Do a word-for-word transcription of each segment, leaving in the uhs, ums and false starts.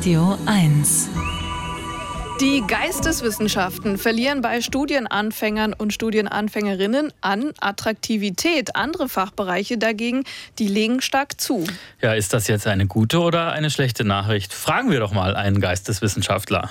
Radio eins. Die Geisteswissenschaften verlieren bei Studienanfängern und Studienanfängerinnen an Attraktivität. Andere Fachbereiche dagegen, die legen stark zu. Ja, ist das jetzt eine gute oder eine schlechte Nachricht? Fragen wir doch mal einen Geisteswissenschaftler.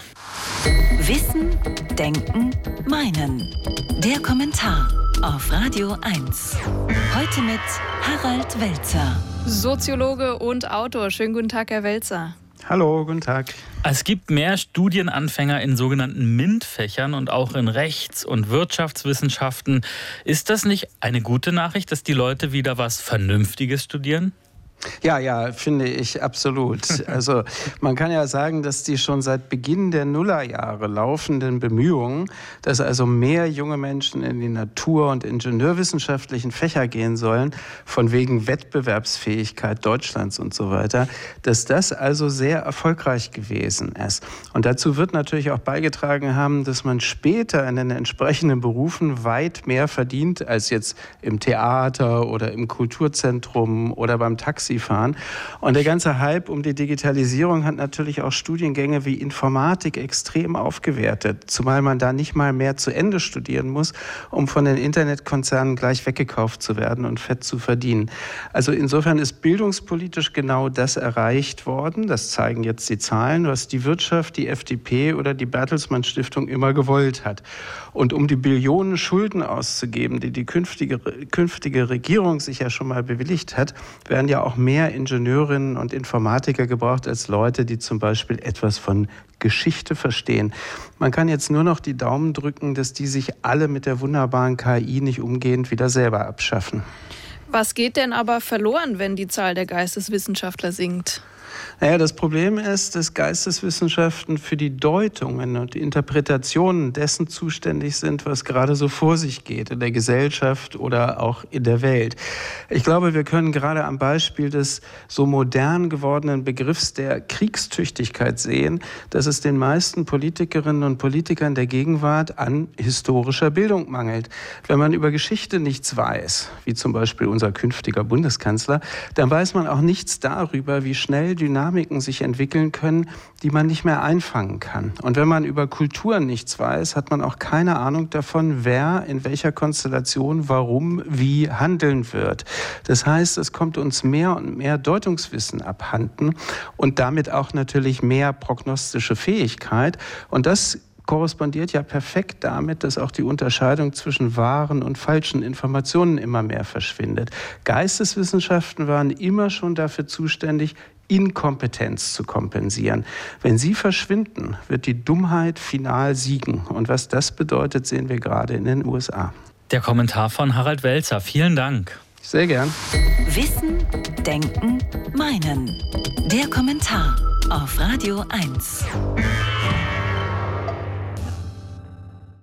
Wissen, Denken, Meinen. Der Kommentar auf Radio eins. Heute mit Harald Welzer. Soziologe und Autor. Schönen guten Tag, Herr Welzer. Hallo, guten Tag. Es gibt mehr Studienanfänger in sogenannten MINT-Fächern und auch in Rechts- und Wirtschaftswissenschaften. Ist das nicht eine gute Nachricht, dass die Leute wieder was Vernünftiges studieren? Ja, ja, finde ich absolut. Also man kann ja sagen, dass die schon seit Beginn der Nullerjahre laufenden Bemühungen, dass also mehr junge Menschen in die natur- und ingenieurwissenschaftlichen Fächer gehen sollen, von wegen Wettbewerbsfähigkeit Deutschlands und so weiter, dass das also sehr erfolgreich gewesen ist. Und dazu wird natürlich auch beigetragen haben, dass man später in den entsprechenden Berufen weit mehr verdient als jetzt im Theater oder im Kulturzentrum oder beim Taxi fahren. Und der ganze Hype um die Digitalisierung hat natürlich auch Studiengänge wie Informatik extrem aufgewertet, zumal man da nicht mal mehr zu Ende studieren muss, um von den Internetkonzernen gleich weggekauft zu werden und fett zu verdienen. Also insofern ist bildungspolitisch genau das erreicht worden, das zeigen jetzt die Zahlen, was die Wirtschaft, die F D P oder die Bertelsmann Stiftung immer gewollt hat. Und um die Billionen Schulden auszugeben, die die künftige, künftige Regierung sich ja schon mal bewilligt hat, werden ja auch mehr Ingenieurinnen und Informatiker gebraucht als Leute, die zum Beispiel etwas von Geschichte verstehen. Man kann jetzt nur noch die Daumen drücken, dass die sich alle mit der wunderbaren K I nicht umgehend wieder selber abschaffen. Was geht denn aber verloren, wenn die Zahl der Geisteswissenschaftler sinkt? Naja, das Problem ist, dass Geisteswissenschaften für die Deutungen und die Interpretationen dessen zuständig sind, was gerade so vor sich geht in der Gesellschaft oder auch in der Welt. Ich glaube, wir können gerade am Beispiel des so modern gewordenen Begriffs der Kriegstüchtigkeit sehen, dass es den meisten Politikerinnen und Politikern der Gegenwart an historischer Bildung mangelt. Wenn man über Geschichte nichts weiß, wie zum Beispiel unser künftiger Bundeskanzler, dann weiß man auch nichts darüber, wie schnell Dynamiken sich entwickeln können, die man nicht mehr einfangen kann. Und wenn man über Kulturen nichts weiß, hat man auch keine Ahnung davon, wer in welcher Konstellation, warum, wie handeln wird. Das heißt, es kommt uns mehr und mehr Deutungswissen abhanden und damit auch natürlich mehr prognostische Fähigkeit. Und das korrespondiert ja perfekt damit, dass auch die Unterscheidung zwischen wahren und falschen Informationen immer mehr verschwindet. Geisteswissenschaften waren immer schon dafür zuständig, Inkompetenz zu kompensieren. Wenn sie verschwinden, wird die Dummheit final siegen. Und was das bedeutet, sehen wir gerade in den U S A. Der Kommentar von Harald Welzer. Vielen Dank. Sehr gern. Wissen, Denken, Meinen. Der Kommentar auf Radio eins.